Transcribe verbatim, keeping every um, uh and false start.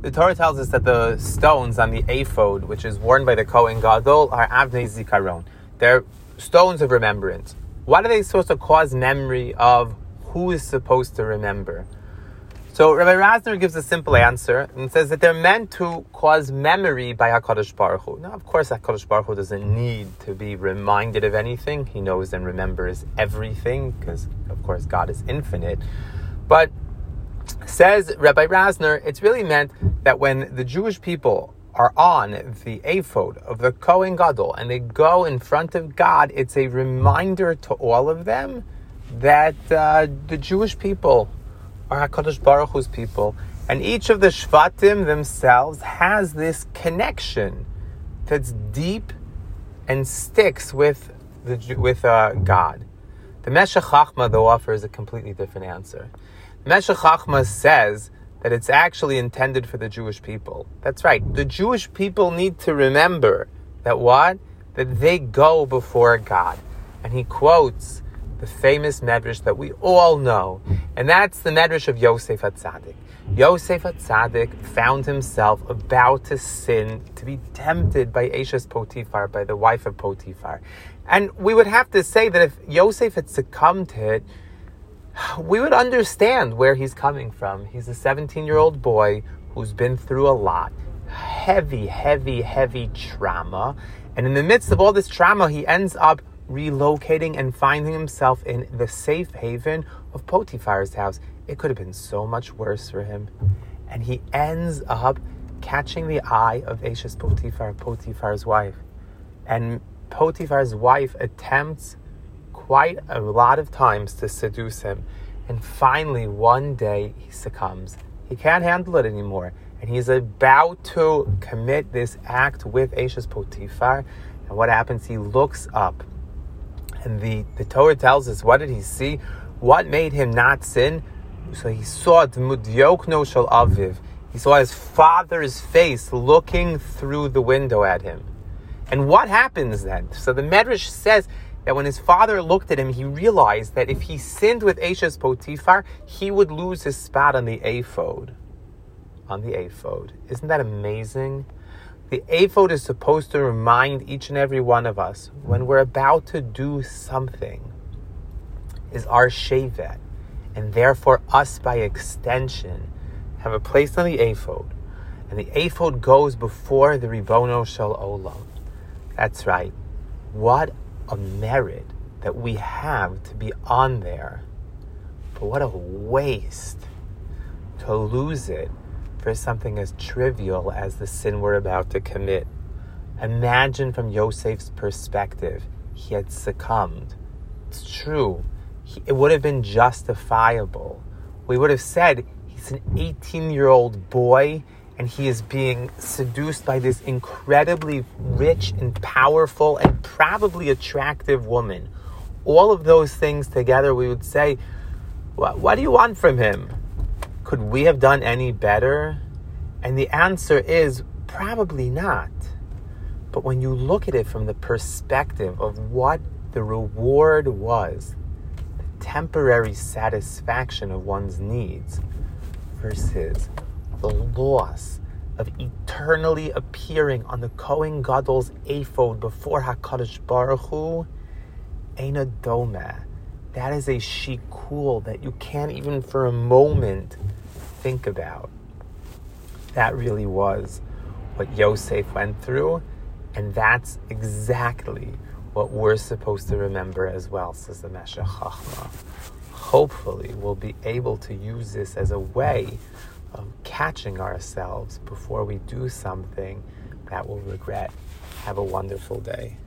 The Torah tells us that the stones on the ephod, which is worn by the Kohen Gadol, are Avnei Zikaron. They're stones of remembrance. What are they supposed to cause memory of? Who is supposed to remember? So Rabbi Rasner gives a simple answer and says that they're meant to cause memory by HaKadosh Baruch Hu. Now, of course, HaKadosh Baruch Hu doesn't need to be reminded of anything. He knows and remembers everything because, of course, God is infinite. But says Rabbi Rasner, it's really meant that when the Jewish people are on the ephod of the Kohen Gadol and they go in front of God, it's a reminder to all of them that uh, the Jewish people are HaKadosh Baruch Hu's people, and each of the Shvatim themselves has this connection that's deep and sticks with the with uh, God. The Meshech Chachma, though, offers a completely different answer. Meshech Chachma says that it's actually intended for the Jewish people. That's right. The Jewish people need to remember that what? That they go before God. And he quotes the famous medrash that we all know, and that's the medrash of Yosef HaTzadik. Yosef HaTzadik found himself about to sin, to be tempted by Eshes Potiphar, by the wife of Potiphar. And we would have to say that if Yosef had succumbed to it, we would understand where he's coming from. He's a seventeen-year-old boy who's been through a lot. Heavy, heavy, heavy trauma. And in the midst of all this trauma, he ends up relocating and finding himself in the safe haven of Potiphar's house. It could have been so much worse for him. And he ends up catching the eye of Eshes Potiphar, Potiphar's wife. And Potiphar's wife attempts quite a lot of times to seduce him. And finally, one day, he succumbs. He can't handle it anymore. And he's about to commit this act with Eshes Potiphar. And what happens? He looks up. And the, the Torah tells us, what did he see? What made him not sin? So he saw Dmut Yokno Shel Aviv. He saw his father's face looking through the window at him. And what happens then? So the Medrash says that when his father looked at him, he realized that if he sinned with Eshes Potiphar, he would lose his spot on the ephod. On the ephod. Isn't that amazing? The ephod is supposed to remind each and every one of us when we're about to do something is our shevet, and therefore us by extension have a place on the ephod, and the ephod goes before the Ribono Shel Olam. That's right. What a merit that we have to be on there, but what a waste to lose it for something as trivial as the sin we're about to commit. Imagine from Yosef's perspective, he had succumbed. It's true. He, it would have been justifiable. We would have said, he's an eighteen-year-old boy, and he is being seduced by this incredibly rich and powerful and probably attractive woman. All of those things together, we would say, what, what do you want from him? Could we have done any better? And the answer is probably not. But when you look at it from the perspective of what the reward was, the temporary satisfaction of one's needs versus the loss of eternally appearing on the Kohen Gadol's ephod before HaKadosh Baruch Hu, Eina Domeh. That is a shikul that you can't even for a moment think about. That really was what Yosef went through, and that's exactly what we're supposed to remember as well, says the Meshech Chachma. Hopefully, we'll be able to use this as a way of catching ourselves before we do something that we'll regret. Have a wonderful day.